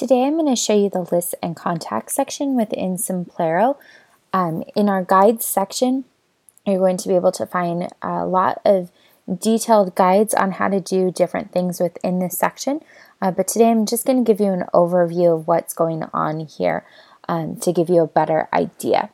today I'm going to show you the lists and contacts section within Simplero. In our guides section, you're going to be able to find a lot of detailed guides on how to do different things within this section. But today I'm just going to give you an overview of what's going on here to give you a better idea.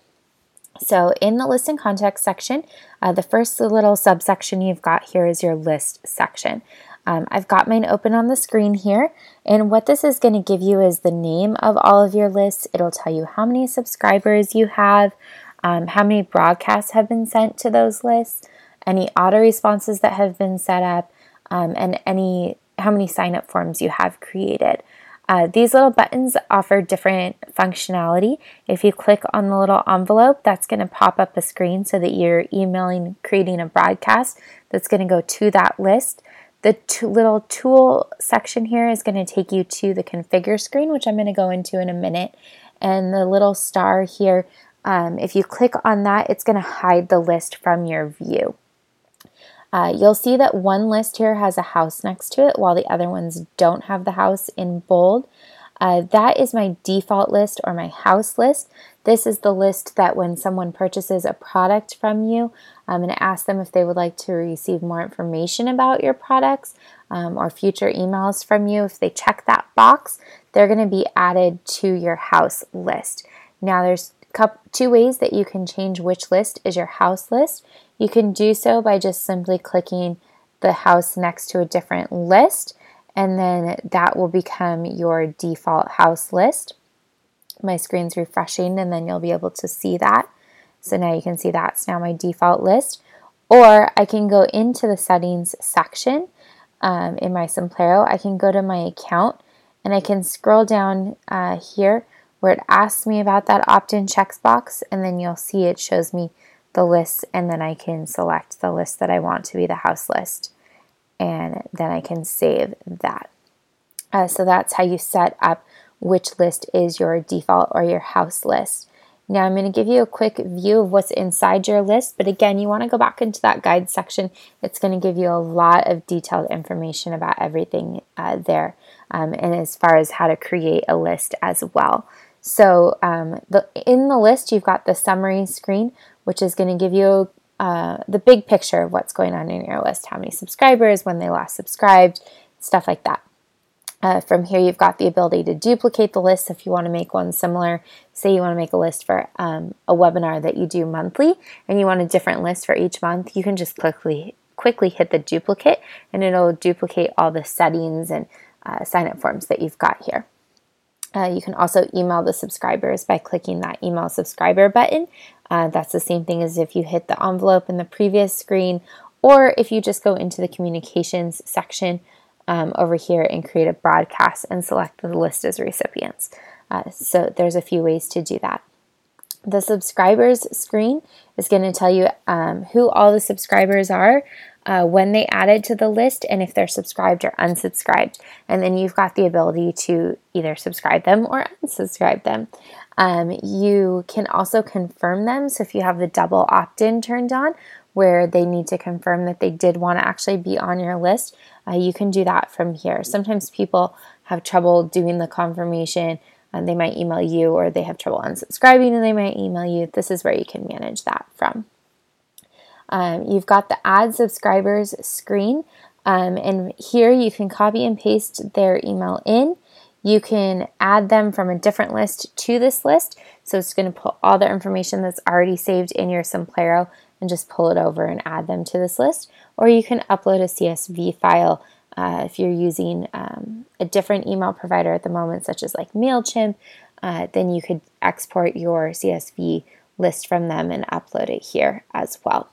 So in the list and contacts section, the first little subsection you've got here is your list section. I've got mine open on the screen here, and what this is going to give you is the name of all of your lists. It'll tell you how many subscribers you have, how many broadcasts have been sent to those lists, any auto responses that have been set up, and how many sign-up forms you have created. These little buttons offer different functionality. If you click on the little envelope, that's going to pop up a screen so that you're creating a broadcast that's going to go to that list. The little tool section here is going to take you to the configure screen, which I'm going to go into in a minute. And the little star here, if you click on that, it's going to hide the list from your view. You'll see that one list here has a house next to it, while the other ones don't have the house in bold. That is my default list or my house list. This is the list that when someone purchases a product from you and asks them if they would like to receive more information about your products or future emails from you, if they check that box, they're going to be added to your house list. Now there's two ways that you can change which list is your house list. You can do so by just simply clicking the house next to a different list, and then that will become your default house list. My screen's refreshing, and then you'll be able to see that. So now you can see that's now my default list. Or I can go into the settings section in my Simplero. I can go to my account, and I can scroll down here where it asks me about that opt-in checkbox, and then you'll see it shows me the list, and then I can select the list that I want to be the house list, and then I can save that. So that's how you set up which list is your default or your house list. Now I'm going to give you a quick view of what's inside your list, but again, you want to go back into that guide section. It's going to give you a lot of detailed information about everything there, and as far as how to create a list as well. So in the list, you've got the summary screen, which is going to give you the big picture of what's going on in your list, how many subscribers, when they last subscribed, stuff like that. From here, you've got the ability to duplicate the list if you want to make one similar. Say you want to make a list for a webinar that you do monthly, and you want a different list for each month, you can just quickly hit the duplicate, and it'll duplicate all the settings and sign-up forms that you've got here. You can also email the subscribers by clicking that email subscriber button. That's the same thing as if you hit the envelope in the previous screen, or if you just go into the communications section over here and create a broadcast and select the list as recipients. So there's a few ways to do that. The subscribers screen is going to tell you who all the subscribers are, when they added to the list, and if they're subscribed or unsubscribed. And then you've got the ability to either subscribe them or unsubscribe them. You can also confirm them. So if you have the double opt-in turned on, where they need to confirm that they did want to actually be on your list, you can do that from here. Sometimes people have trouble doing the confirmation, and they might email you, or they have trouble unsubscribing and they might email you. This is where you can manage that from. You've got the add subscribers screen, and here you can copy and paste their email in. You can add them from a different list to this list, so it's going to put all the information that's already saved in your Simplero and just pull it over and add them to this list. Or you can upload a CSV file if you're using a different email provider at the moment, such as like MailChimp, then you could export your CSV list from them and upload it here as well.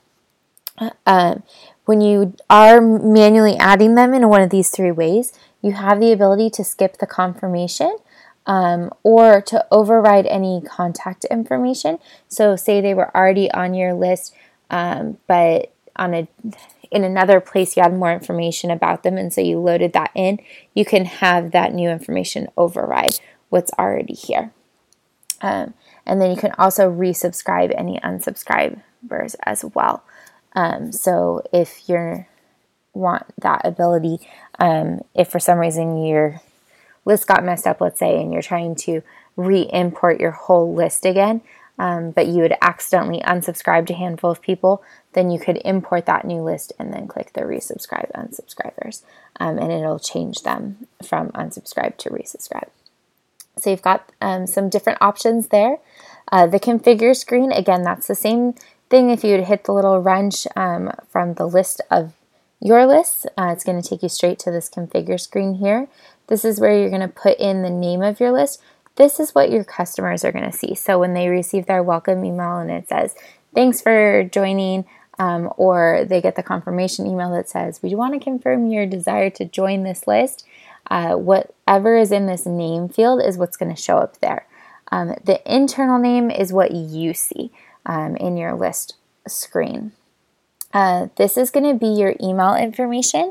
When you are manually adding them in one of these three ways, you have the ability to skip the confirmation or to override any contact information. So say they were already on your list, but in another place you had more information about them, and so you loaded that in, you can have that new information override what's already here. And then you can also resubscribe any unsubscribers as well. So if you want that ability, if for some reason you're list got messed up, let's say, and you're trying to re-import your whole list again, but you had accidentally unsubscribed a handful of people, then you could import that new list and then click the resubscribe unsubscribers, and it'll change them from unsubscribe to resubscribe. So you've got some different options there. The configure screen, again, that's the same thing. If you would hit the little wrench from the list of your lists, it's going to take you straight to this configure screen here. This is where you're going to put in the name of your list. This is what your customers are going to see. So when they receive their welcome email and it says, thanks for joining, or they get the confirmation email that says, we want to confirm your desire to join this list, whatever is in this name field is what's going to show up there. The internal name is what you see in your list screen. This is going to be your email information.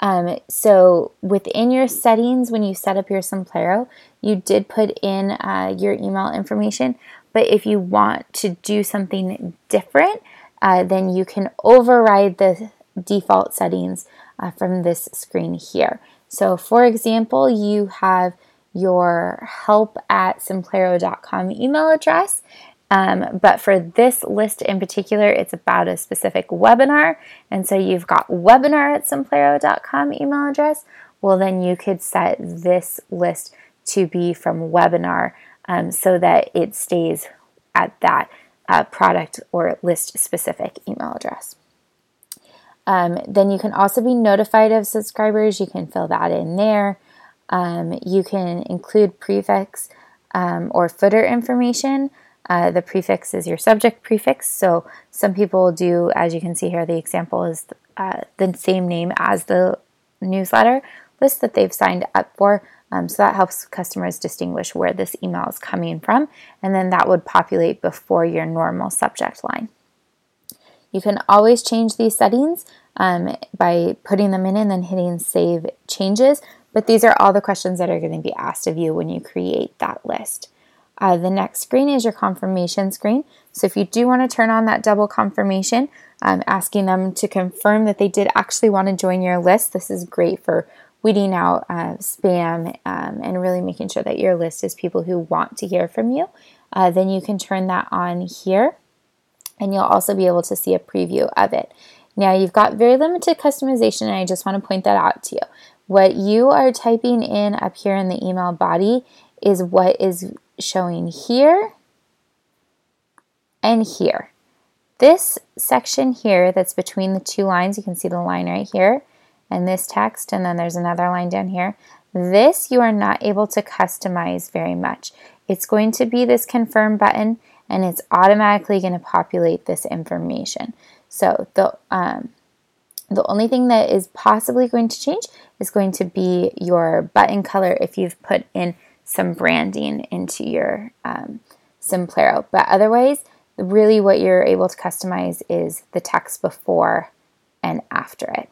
So within your settings, when you set up your Simplero, you did put in your email information, but if you want to do something different, then you can override the default settings from this screen here. So for example, you have your help@simplero.com email address, but for this list in particular, it's about a specific webinar. And so you've got webinar@simplero.com email address. Well, then you could set this list to be from webinar so that it stays at that product or list specific email address. Then you can also be notified of subscribers. You can fill that in there. You can include prefix or footer information. The prefix is your subject prefix. So some people do, as you can see here, the example is the same name as the newsletter list that they've signed up for. So that helps customers distinguish where this email is coming from. And then that would populate before your normal subject line. You can always change these settings by putting them in and then hitting Save Changes. But these are all the questions that are going to be asked of you when you create that list. The next screen is your confirmation screen. So if you do want to turn on that double confirmation, asking them to confirm that they did actually want to join your list, this is great for weeding out spam and really making sure that your list is people who want to hear from you. Then you can turn that on here, and you'll also be able to see a preview of it. Now you've got very limited customization, and I just want to point that out to you. What you are typing in up here in the email body is what is showing here and here. This section here that's between the two lines, you can see the line right here, and this text, and then there's another line down here. This you are not able to customize very much. It's going to be this confirm button, and it's automatically going to populate this information. So the only thing that is possibly going to change is going to be your button color if you've put in some branding into your Simplero. But otherwise, really what you're able to customize is the text before and after it.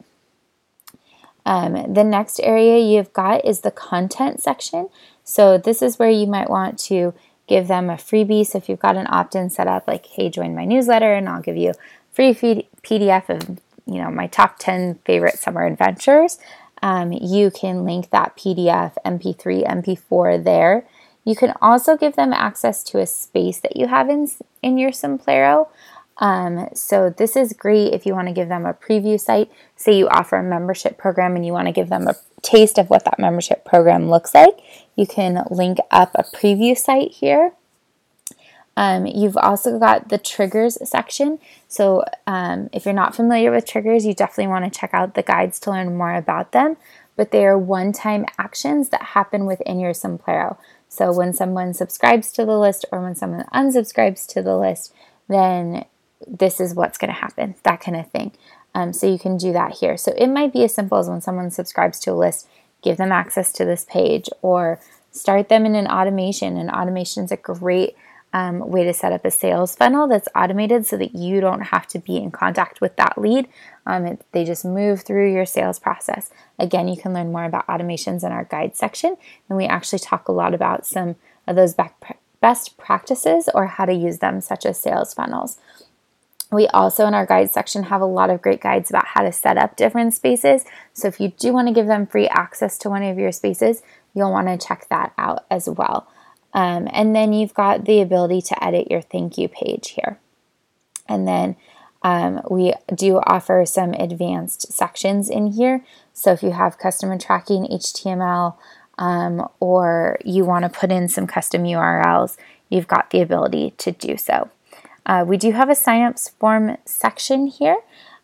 The next area you've got is the content section. So this is where you might want to give them a freebie. So if you've got an opt-in set up, like, hey, join my newsletter and I'll give you a free PDF of my top 10 favorite summer adventures. You can link that PDF, MP3, MP4 there. You can also give them access to a space that you have in your Simplero. So this is great if you want to give them a preview site. Say you offer a membership program and you want to give them a taste of what that membership program looks like. You can link up a preview site here. You've also got the triggers section. So if you're not familiar with triggers, you definitely want to check out the guides to learn more about them. But they are one-time actions that happen within your Simplero. So when someone subscribes to the list or when someone unsubscribes to the list, then this is what's going to happen, that kind of thing. So you can do that here. So it might be as simple as when someone subscribes to a list, give them access to this page, or start them in an automation. And automation is a great way to set up a sales funnel that's automated so that you don't have to be in contact with that lead. They just move through your sales process. Again, you can learn more about automations in our guide section, and we actually talk a lot about some of those best practices or how to use them, such as sales funnels. We also, in our guides section, have a lot of great guides about how to set up different spaces. So if you do want to give them free access to one of your spaces, you'll want to check that out as well. And then you've got the ability to edit your thank you page here. And then we do offer some advanced sections in here. So if you have customer tracking HTML, or you want to put in some custom URLs, you've got the ability to do so. We do have a signups form section here.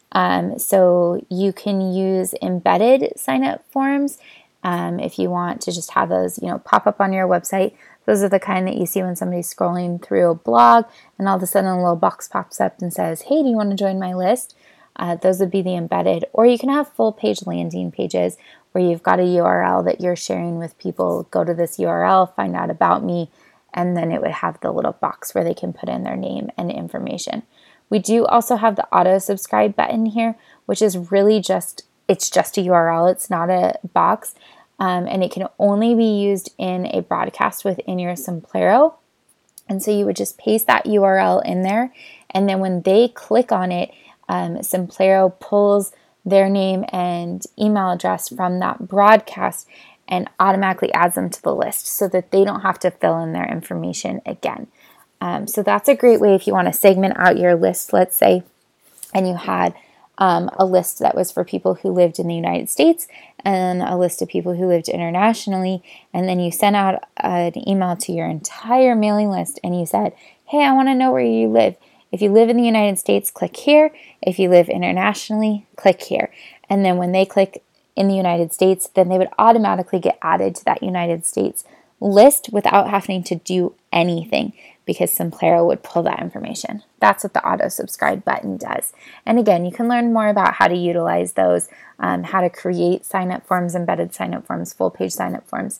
So you can use embedded signup forms if you want to just have those, pop up on your website. Those are the kind that you see when somebody's scrolling through a blog and all of a sudden a little box pops up and says, hey, do you want to join my list? Those would be the embedded. Or you can have full page landing pages where you've got a URL that you're sharing with people. Go to this URL, find out about me, and then it would have the little box where they can put in their name and information. We do also have the auto subscribe button here, which is really just a URL. It's not a box, and it can only be used in a broadcast within your Semplero. And so you would just paste that URL in there, and then when they click on it, Semplero pulls their name and email address from that broadcast and automatically adds them to the list so that they don't have to fill in their information again. So that's a great way if you want to segment out your list, let's say, and you had a list that was for people who lived in the United States and a list of people who lived internationally, and then you sent out an email to your entire mailing list and you said, hey, I want to know where you live. If you live in the United States, click here. If you live internationally, click here. And then when they click in the United States, then they would automatically get added to that United States list without having to do anything because Semplero would pull that information. That's what the auto subscribe button does. And again, you can learn more about how to utilize those, how to create sign-up forms, embedded sign-up forms, full-page sign-up forms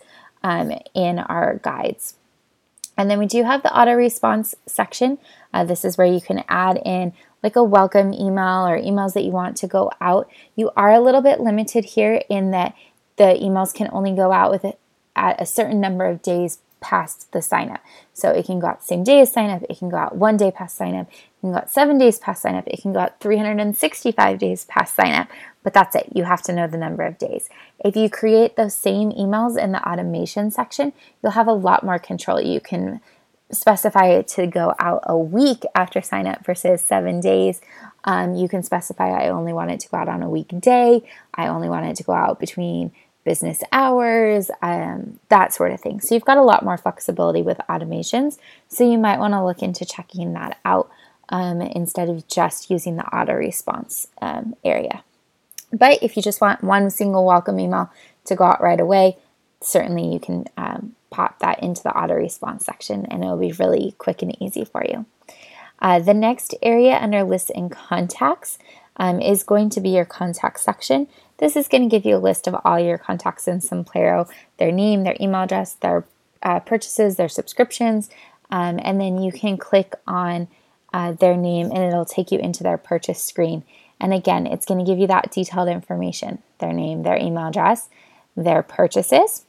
in our guides. And then we do have the auto response section. This is where you can add in like a welcome email or emails that you want to go out. You are a little bit limited here in that the emails can only go out with it at a certain number of days past the sign up. So it can go out same day as sign up, it can go out 1 day past sign up, it can go out 7 days past sign up, it can go out 365 days past sign up, but that's it. You have to know the number of days. If you create those same emails in the automation section, you'll have a lot more control. You can specify it to go out a week after sign up versus 7 days. You can specify I only want it to go out on a weekday. I only want it to go out between business hours, that sort of thing. So you've got a lot more flexibility with automations. So you might want to look into checking that out instead of just using the auto response area. But if you just want one single welcome email to go out right away, certainly you can pop that into the auto response section and it'll be really quick and easy for you. The next area under lists and contacts is going to be your contact section. This is going to give you a list of all your contacts in Semplero, their name, their email address, their purchases, their subscriptions, and then you can click on their name and it'll take you into their purchase screen. And again, it's going to give you that detailed information, their name, their email address, their purchases,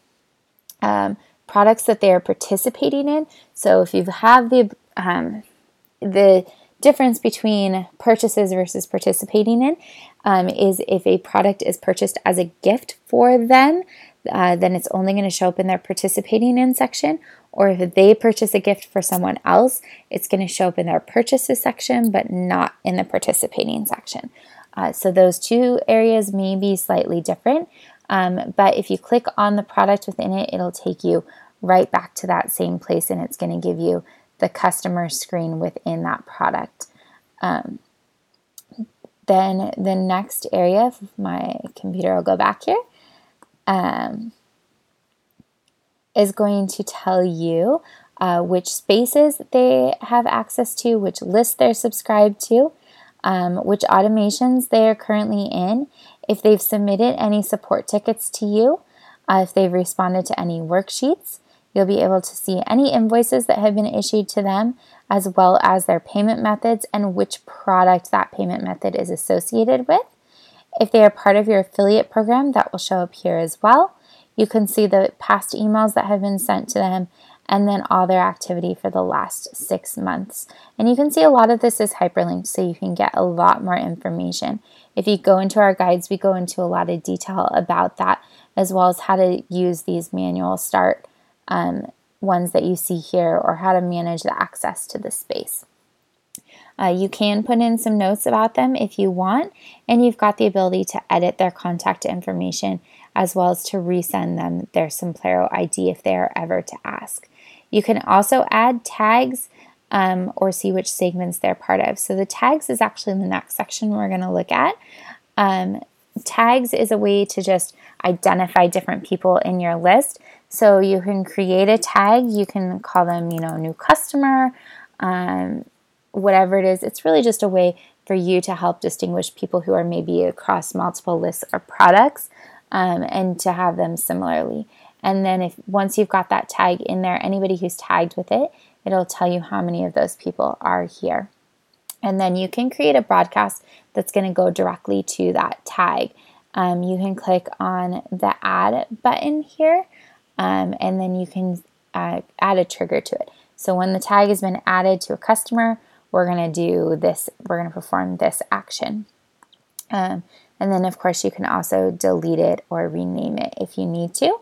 products that they are participating in. So if you have the difference between purchases versus participating in is if a product is purchased as a gift for them, then it's only going to show up in their participating in section. Or if they purchase a gift for someone else, it's going to show up in their purchases section, but not in the participating section. So those two areas may be slightly different. But if you click on the product within it, it'll take you right back to that same place and it's going to give you the customer screen within that product. Then the next area, my computer will go back here, is going to tell you which spaces they have access to, which list they're subscribed to, which automations they are currently in, if they've submitted any support tickets to you, if they've responded to any worksheets. You'll be able to see any invoices that have been issued to them, as well as their payment methods and which product that payment method is associated with. If they are part of your affiliate program, that will show up here as well. You can see the past emails that have been sent to them, and then all their activity for the last 6 months. And you can see a lot of this is hyperlinked, so you can get a lot more information. If you go into our guides, we go into a lot of detail about that, as well as how to use these manual start ones that you see here, or how to manage the access to the space. You can put in some notes about them if you want, and you've got the ability to edit their contact information as well as to resend them their Simplero ID if they are ever to ask. You can also add tags or see which segments they're part of. So the tags is actually in the next section we're going to look at. Tags is a way to just identify different people in your list. So you can create a tag. You can call them, new customer, whatever it is. It's really just a way for you to help distinguish people who are maybe across multiple lists or products, and to have them similarly. And then once you've got that tag in there, anybody who's tagged with it, it'll tell you how many of those people are here. And then you can create a broadcast that's going to go directly to that tag. You can click on the add button here, and then you can add a trigger to it. So when the tag has been added to a customer, we're going to do this. We're going to perform this action. And then, of course, you can also delete it or rename it if you need to.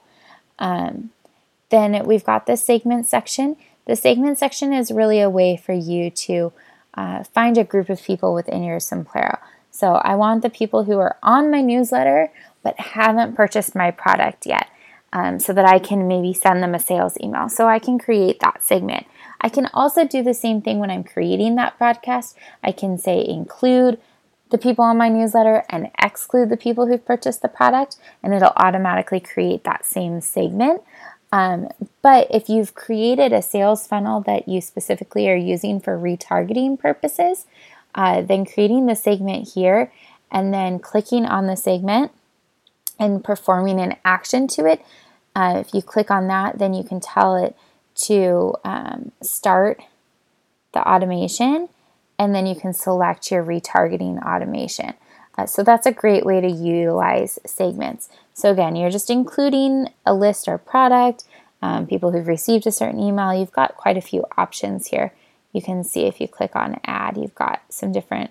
Then we've got the segment section. The segment section is really a way for you to find a group of people within your Simplero. So I want the people who are on my newsletter but haven't purchased my product yet, so that I can maybe send them a sales email. So I can create that segment. I can also do the same thing when I'm creating that broadcast. I can say include the people on my newsletter and exclude the people who've purchased the product, and it'll automatically create that same segment. But if you've created a sales funnel that you specifically are using for retargeting purposes, then creating the segment here and then clicking on the segment and performing an action to it. If you click on that, then you can tell it to start the automation, and then you can select your retargeting automation. So that's a great way to utilize segments. So again, you're just including a list or product, people who've received a certain email. You've got quite a few options here. You can see if you click on add, you've got some different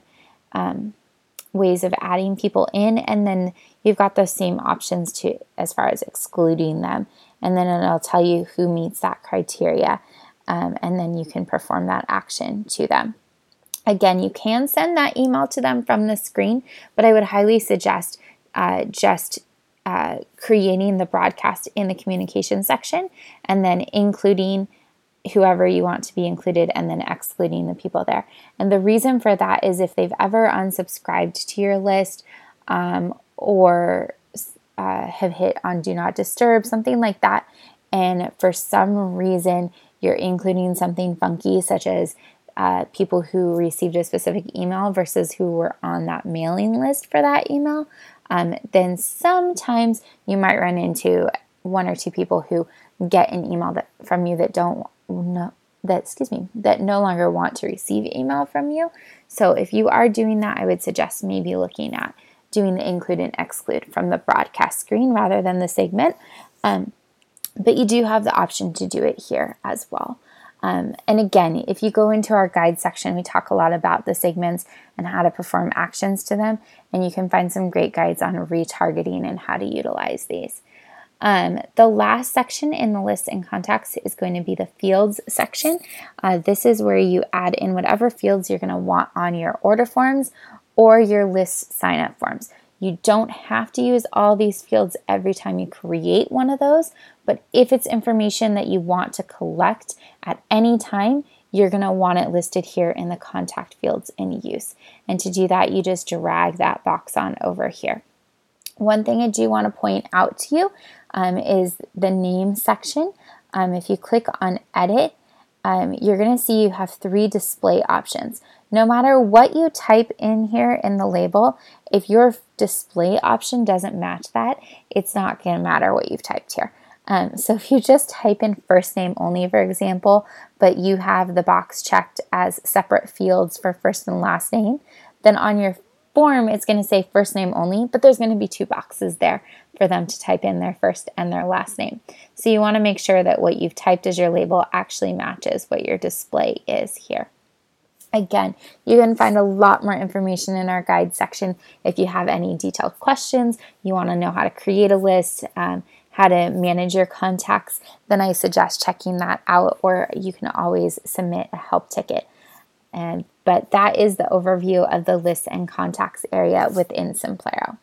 ways of adding people in, and then you've got those same options to as far as excluding them. And then it'll tell you who meets that criteria, and then you can perform that action to them. Again, you can send that email to them from the screen, but I would highly suggest just creating the broadcast in the communication section and then including whoever you want to be included and then excluding the people there. And the reason for that is if they've ever unsubscribed to your list or have hit on Do Not Disturb, something like that, and for some reason you're including something funky such as people who received a specific email versus who were on that mailing list for that email, then sometimes you might run into one or two people who get an email from you that no longer want to receive email from you. So if you are doing that, I would suggest maybe looking at doing the include and exclude from the broadcast screen rather than the segment. But you do have the option to do it here as well. And again, if you go into our guide section, we talk a lot about the segments and how to perform actions to them. And you can find some great guides on retargeting and how to utilize these. The last section in the lists and contacts is going to be the fields section. This is where you add in whatever fields you're going to want on your order forms or your list sign up forms. You don't have to use all these fields every time you create one of those, but if it's information that you want to collect at any time, you're going to want it listed here in the contact fields in use. And to do that, you just drag that box on over here. One thing I do want to point out to you is the name section. If you click on edit, you're going to see you have 3 display options. No matter what you type in here in the label, if your display option doesn't match that, it's not going to matter what you've typed here. So if you just type in first name only, for example, but you have the box checked as separate fields for first and last name, then on your form, it's going to say first name only, but there's going to be 2 boxes there for them to type in their first and their last name. So you want to make sure that what you've typed as your label actually matches what your display is here. Again, you can find a lot more information in our guide section. If you have any detailed questions, you want to know how to create a list, how to manage your contacts, then I suggest checking that out, or you can always submit a help ticket. But that is the overview of the lists and contacts area within Simplero.